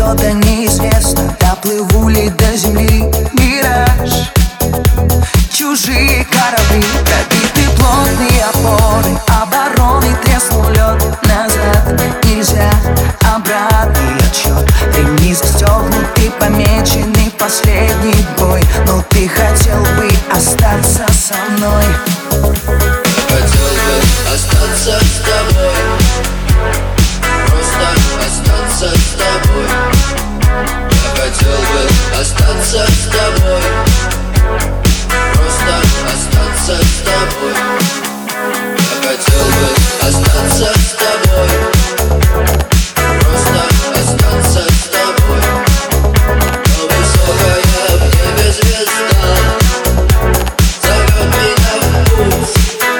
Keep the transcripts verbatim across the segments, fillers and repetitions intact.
что-то неизвестно. Доплыву ли до земли мираж? Чужие корабли, пробиты плотные опоры, обороны треснул лед. Назад нельзя, обратный отсчет. Ремни застегнуты, помеченный последний бой. Но ты хотел бы остаться со мной. Хотел бы остаться с тобой, просто остаться с тобой. Я хотел бы остаться с тобой, просто остаться с тобой. Я хотел бы остаться с тобой, просто остаться с тобой. Но высокая в небе звезда зовет меня в путь.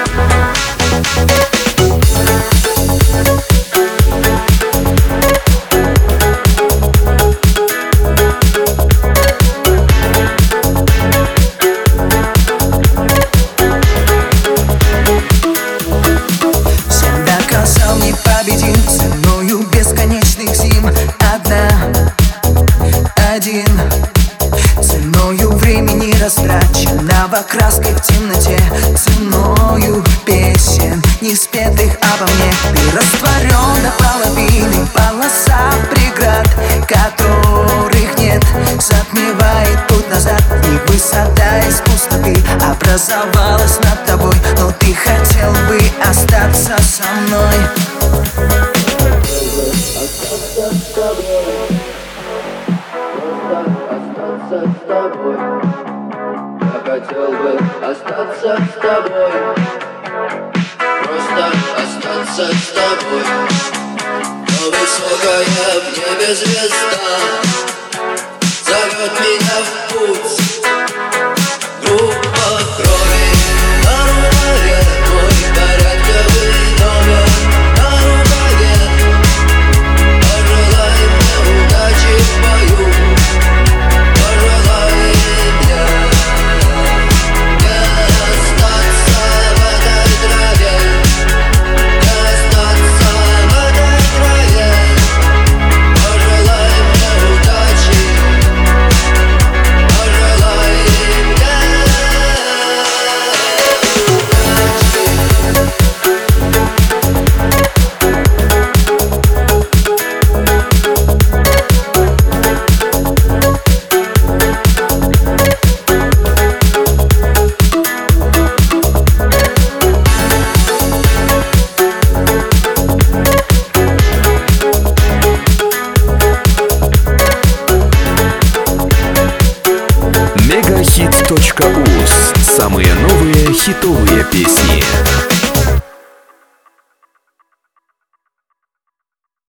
Непобедим ценою бесконечных зим. Одна, один, ценою времени растраченного, краской в темноте, ценою песен, не спетых обо мне. Ты растворен до половины, полоса преград, которых нет, затмевает путь назад. И высота из пустоты образовалась над тобой, но ты хотел бы остаться со мной. Остаться с тобой, просто остаться с тобой. Я хотел бы остаться с тобой, просто остаться с тобой. Но высокая в небе звезда зовет меня в путь. Группа крови на рукаве, мой порядковый номер на рукаве. Пожелай мне удачи в бою, пожелай мне не остаться в этой траве, не остаться в этой траве. Пожелай мне удачи, пожелай мне удачи. Мегахит точка уз. Самые новые хитовые песни.